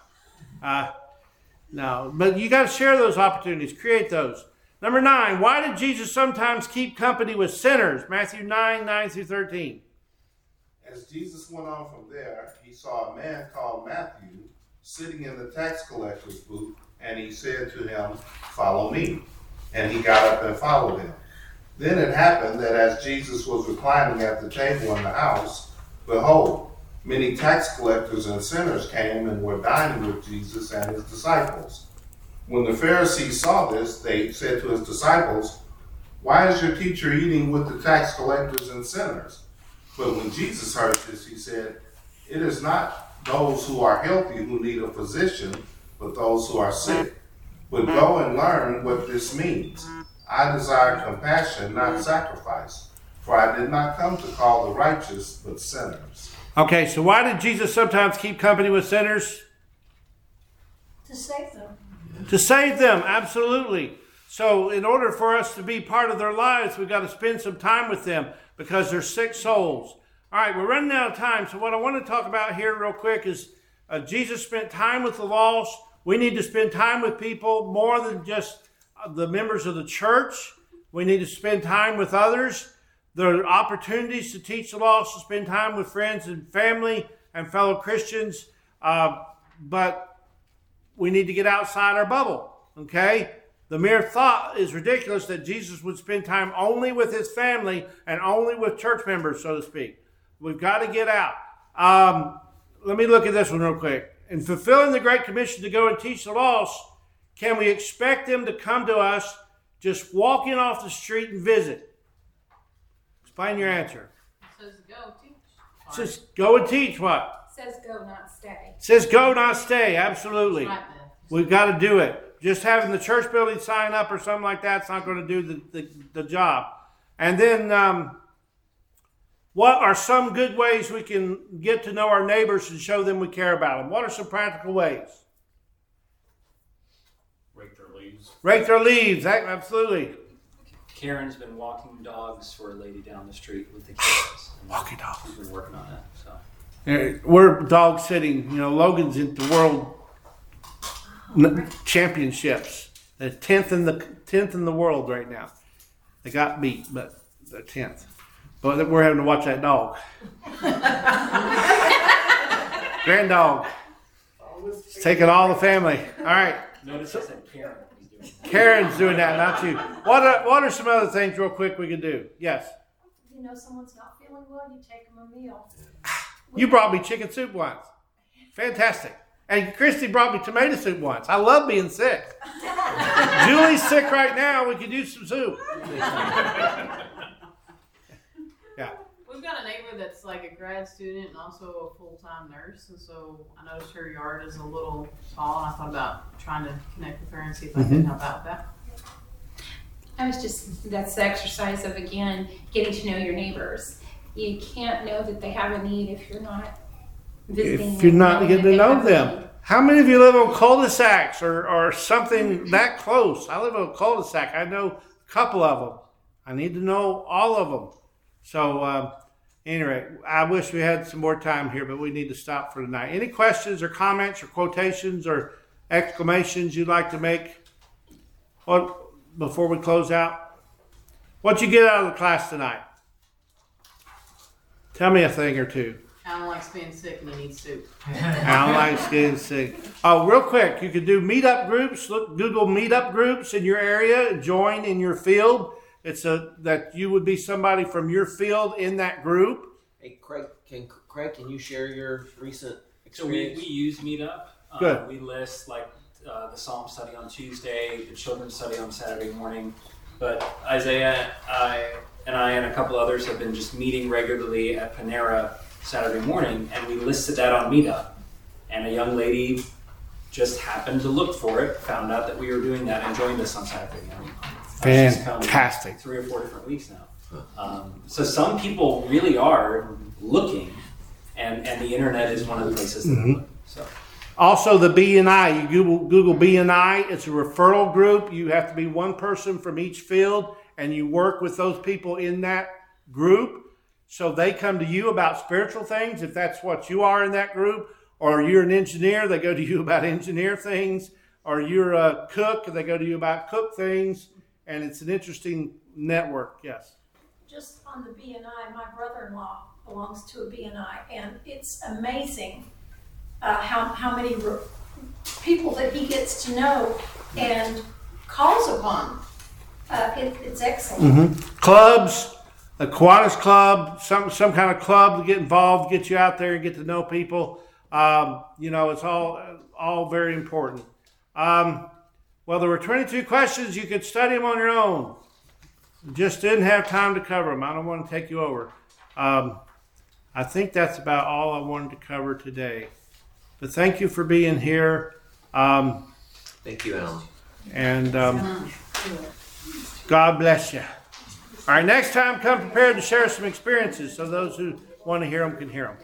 No, but you got to share those opportunities. Create those. Number 9, why did Jesus sometimes keep company with sinners? Matthew 9 through 13. As As Jesus went on from there, he saw a man called Matthew sitting in the tax collector's booth, and he said to him, "Follow me." And he got up and followed him. Then it happened that as Jesus was reclining at the table in the house, behold, many tax collectors and sinners came and were dining with Jesus and his disciples. When the Pharisees saw this, they said to his disciples, "Why is your teacher eating with the tax collectors and sinners?" But when Jesus heard this, he said, "It is not those who are healthy who need a physician, but those who are sick. But go and learn what this means. I desire compassion, not sacrifice, for I did not come to call the righteous, but sinners." Okay, so why did Jesus sometimes keep company with sinners? To save them. To save them, absolutely. So in order for us to be part of their lives, we've got to spend some time with them because they're sick souls. All right, we're running out of time. So what I want to talk about here real quick is Jesus spent time with the lost. We need to spend time with people more than just the members of the church. We need to spend time with others. There are opportunities to teach the lost, to spend time with friends and family and fellow Christians. But we need to get outside our bubble, okay? The mere thought is ridiculous that Jesus would spend time only with his family and only with church members, so to speak. We've got to get out. Let me look at this one real quick. In fulfilling the Great Commission to go and teach the lost, can we expect them to come to us just walking off the street and visit? Explain your answer. It says go teach. It says go and teach what? It says go, not stay. It says go, not stay. Absolutely. Right, We've got to do it. Just having the church building sign up or something like that's not going to do the job. And then what are some good ways we can get to know our neighbors and show them we care about them? What are some practical ways? Rake their leaves. Rake their leaves. Absolutely. Karen's been walking dogs for a lady down the street with the kids. Walking dogs. She's been working on that. So we're dog sitting. You know, Logan's in the world championships. They're 10th in the world right now. They got beat, but they're 10th. But we're having to watch that dog. Grand dog. It's taking all the family. All right. notice I said Karen. Karen's doing that, not you. What are some other things real quick we can do? Yes. You know someone's not feeling well, you take them a meal. You brought me chicken soup once. Fantastic. And Christy brought me tomato soup once. I love being sick. Julie's sick right now. We could use some soup. Yeah. We've got a neighbor that's like a grad student and also a full-time nurse, and so I noticed her yard is a little tall, and I thought about trying to connect with her and see if I can help out with that. I was just, that's the exercise of, again, getting to know your neighbors. you can't know that they have a need if you're not visiting. If you're them, not knowing getting that to they know have a them. need. How many of you live on cul-de-sacs or something that close? I live on a cul-de-sac. I know a couple of them. I need to know all of them. So, anyway, I wish we had some more time here, but we need to stop for tonight. Any questions or comments or quotations or exclamations you'd like to make before we close out? What'd you get out of the class tonight? Tell me a thing or two. Alan likes being sick and he needs soup. Alan likes getting sick. Oh, real quick, you could do meetup groups. Google meetup groups in your area. Join in your field. It's that you would be somebody from your field in that group. Hey, Craig, can you share your recent So we experience? use Meetup. Good. We list like the Psalm study on Tuesday, the children's study on Saturday morning. But Isaiah, I and a couple others have been just meeting regularly at Panera Saturday morning, and we listed that on Meetup. And a young lady just happened to look for it, found out that we were doing that, and joined us on Saturday morning. She's come Fantastic. 3 or 4 different weeks now. So some people really are looking, and the internet is one of the places that they look. So. Also, the BNI. You Google BNI. It's a referral group. You have to be one person from each field, and you work with those people in that group. So they come to you about spiritual things, if that's what you are in that group. Or you're an engineer, they go to you about engineer things. Or you're a cook, they go to you about cook things. And it's an interesting network. Yes. Just on the BNI, my brother-in-law belongs to a BNI, and it's amazing how many people that he gets to know and calls upon. It's excellent. Mm-hmm. Clubs, a Kiwanis club, some kind of club to get involved, get you out there and get to know people. It's all very important. Well, there were 22 questions. You could study them on your own. Just didn't have time to cover them. I don't want to take you over. I think that's about all I wanted to cover today. But thank you for being here. Thank you, Alan. And God bless you. All right, next time, come prepared to share some experiences so those who want to hear them can hear them.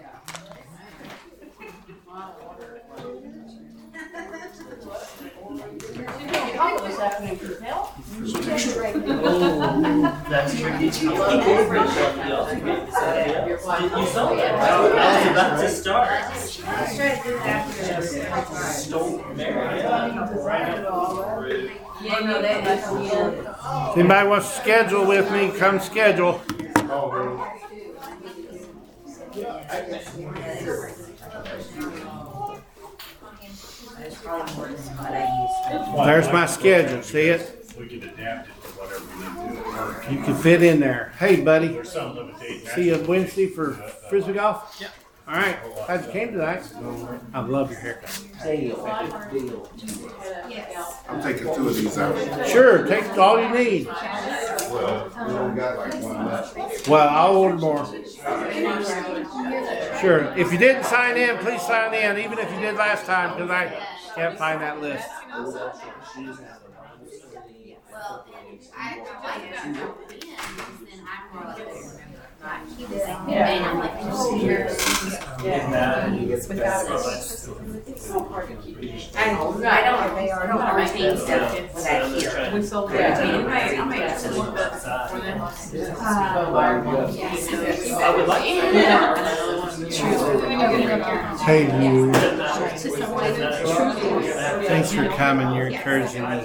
That's tricky. You saw that, right? I was about to start. If anybody wants to schedule with me, come schedule. There's my schedule. See it? We can adapt it to whatever we need to. You can fit in there. Hey, buddy. There's some limitation. See you Wednesday for Frisbee golf? Yep. All right. Glad you came tonight. I love your haircut. I'm taking 2 of these out. Sure. Take all you need. Well, we only got like 1 left. Well, I'll order more. Sure. If you didn't sign in, please sign in, even if you did last time, because I can't find that list. Hey, you. Thanks for coming. You're encouraging me.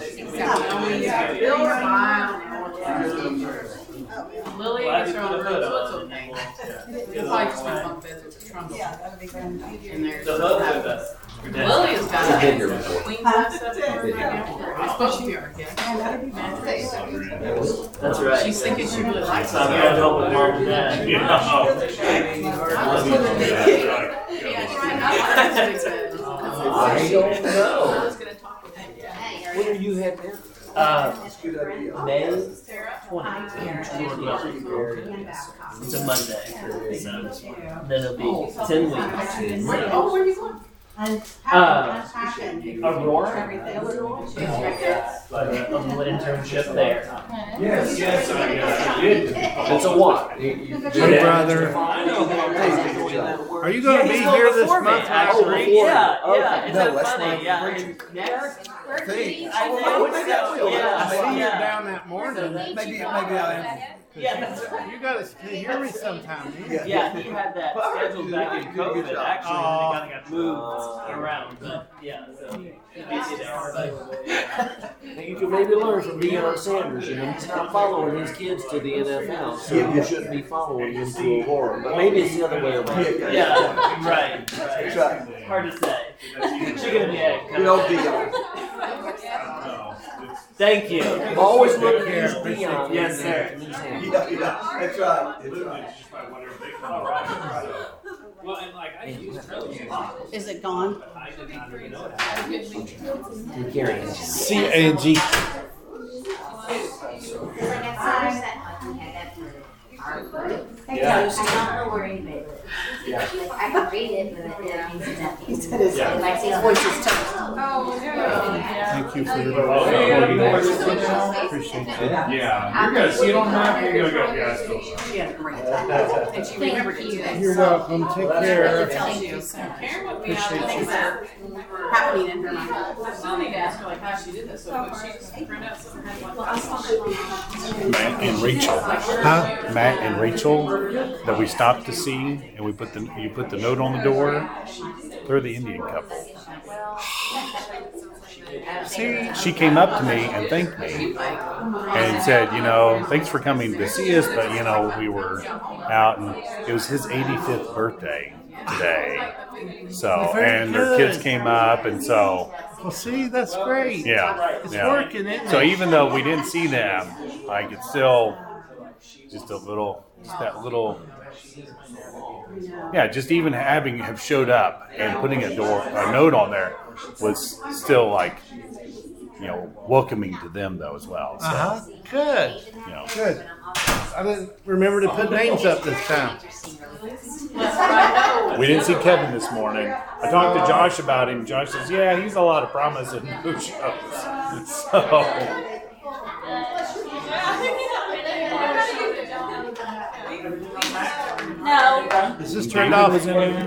Lily is her own room, so it's okay. We'll probably just went bunk beds with the trunk. In there. Lily has got a queen size set for her now. It's supposed to be our guest. That's right. She's thinking she really likes So I'm going to help with mom and dad. I don't know. When are you heading in? May 20th. It's a Monday. So then it'll be 10 weeks. Oh, where are you going? Aurora? Everything. But a little internship there. Yes. It's a what? Hey, brother. Are you going to be here this month? Actually, yeah. Isn't No, that that's funny? not Yeah. preaching. I see you down that morning. Maybe I am. Yeah, that's right. You got to hear me sometime. Yeah, he had that scheduled back in COVID, actually, and it kind of got moved around. But yeah, so he did You can maybe learn from Deion Sanders. You know, he's not following his kids to the NFL, so you shouldn't be following him to Aurora. But maybe it's the other way around. Yeah, right. Hard to say. Chicken and the egg. Good old Deion. Thank you. Always look at his Deion. Yes, sir. That's right. Well, and like I use trailers a lot. Is it gone? I did not even know that. C-A-N-G. Yeah. I'm not worried, but I can read it, but it means nothing. He said his voice is touched. Oh, Thank you for your appreciate it. Yeah, you're gonna see it on the map, you're gonna go, yeah, it's still. She had a great time. And she remembered to do that. You're welcome. Take care. Thank you. Karen would be out of things that were happening in her mind. I still need to ask her like how she did this. So would she just print out some kind of Matt and Rachel. Huh? Matt and Rachel that we stopped to see, and we put you put the note on the door. They're the Indian couple. See, she came up to me and thanked me and said, you know, thanks for coming to see us, but you know, we were out and it was his 85th birthday today. So, and their kids came up, and so. Well, see, that's great. Yeah, it's working, isn't it? So even though we didn't see them, like it's still just that little. Yeah, just even have showed up and putting a note on there was still like, you know, welcoming to them though as well. So, Good. You know. Good. I didn't remember to put names up this time. We didn't see Kevin this morning. I talked to Josh about him. Josh says, yeah, he's a lot of promise and no shows. So. No. Is this turned off?